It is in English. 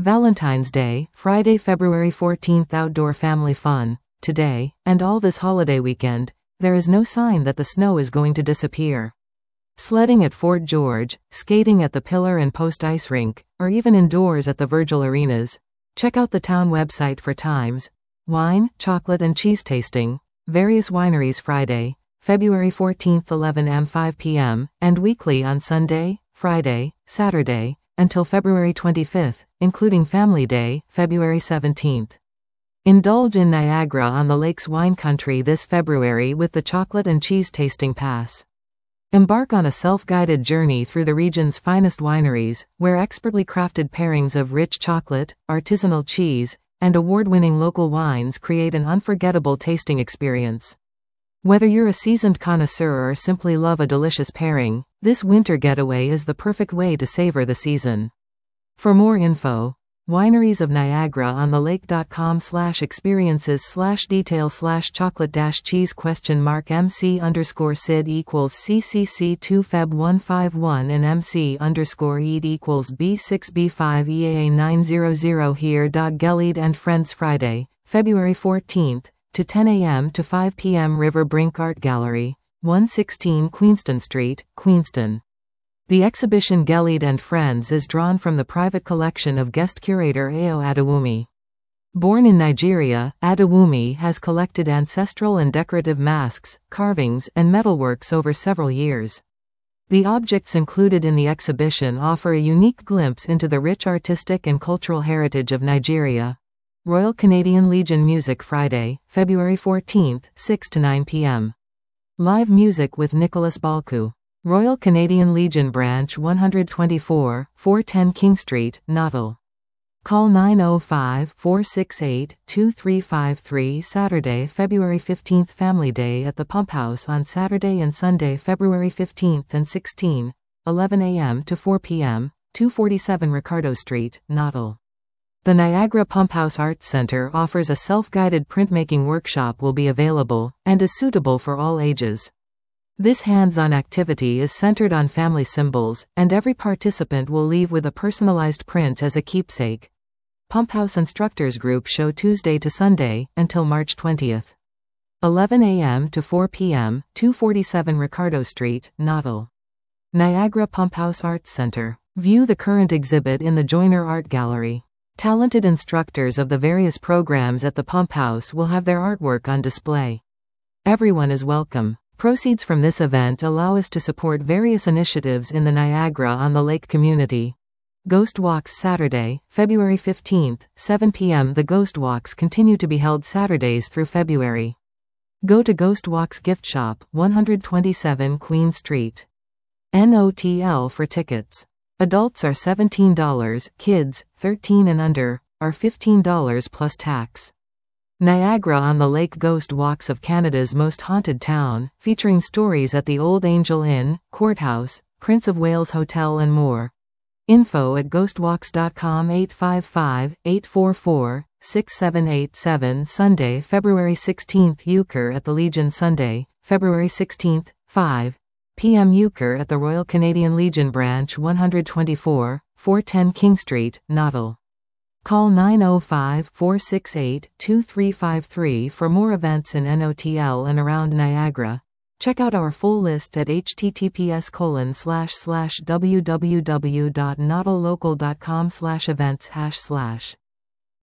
Valentine's Day, Friday, February 14th. Outdoor family fun. Today, and all this holiday weekend, there is no sign that the snow is going to disappear. Sledding at Fort George, skating at the Pillar and Post Ice Rink, or even indoors at the Virgil Arenas. Check out the town website for times. Wine, chocolate and cheese tasting. Various wineries Friday, February 14th 11 am 5 p.m., and weekly on Sunday, Friday, Saturday, until February 25th, including Family Day, February 17th. Indulge in Niagara-on-the-Lake's wine country this February with the Chocolate and Cheese Tasting Pass. Embark on a self-guided journey through the region's finest wineries, where expertly crafted pairings of rich chocolate, artisanal cheese, and award-winning local wines create an unforgettable tasting experience. Whether you're a seasoned connoisseur or simply love a delicious pairing, this winter getaway is the perfect way to savor the season. For more info, wineries-of-Niagara-on-the-Lake.com/experiences/detail/chocolate-cheese MC_Sid equals CCC2 Feb 151 and MC_Eid equals B6B5 EAA 900 here. Gellied and Friends Friday, February 14th, to 10 a.m. to 5 p.m. River Brink Art Gallery, 116 Queenston Street, Queenston. The exhibition Gellied and Friends is drawn from the private collection of guest curator Ayo Adewumi. Born in Nigeria, Adewumi has collected ancestral and decorative masks, carvings, and metalworks over several years. The objects included in the exhibition offer a unique glimpse into the rich artistic and cultural heritage of Nigeria. Royal Canadian Legion Music Friday, February 14th, 6 to 9 p.m. Live music with Nicholas Balku. Royal Canadian Legion Branch 124, 410 King Street, Natal. Call 905-468-2353. Saturday, February 15th. Family Day at the Pump House on Saturday and Sunday, February 15th and 16, 11 a.m. to 4 p.m., 247 Ricardo Street, Natal. The Niagara Pump House Arts Center offers a self-guided printmaking workshop will be available, and is suitable for all ages. This hands-on activity is centered on family symbols, and every participant will leave with a personalized print as a keepsake. Pump House Instructors Group show Tuesday to Sunday, until March 20th. 11 a.m. to 4 p.m., 247 Ricardo Street, Natal. Niagara Pump House Arts Center. View the current exhibit in the Joyner Art Gallery. Talented instructors of the various programs at the Pump House will have their artwork on display. Everyone is welcome. Proceeds from this event allow us to support various initiatives in the Niagara-on-the-Lake community. Ghost Walks Saturday, February 15th, 7 p.m. The Ghost Walks continue to be held Saturdays through February. Go to Ghost Walks Gift Shop, 127 Queen Street. NOTL for tickets. Adults are $17, kids, 13 and under, are $15 plus tax. Niagara-on-the-Lake Ghost Walks of Canada's most haunted town, featuring stories at the Old Angel Inn, Courthouse, Prince of Wales Hotel and more. Info at ghostwalks.com. 855-844-6787. Sunday, February 16th. Euchre at the Legion. Sunday, February 16th, 5 p.m. Euchre at the Royal Canadian Legion Branch 124, 410 King Street, Natal. Call 905-468-2353 for more events in NOTL and around Niagara. Check out our full list at https://www.natallocal.com/events/.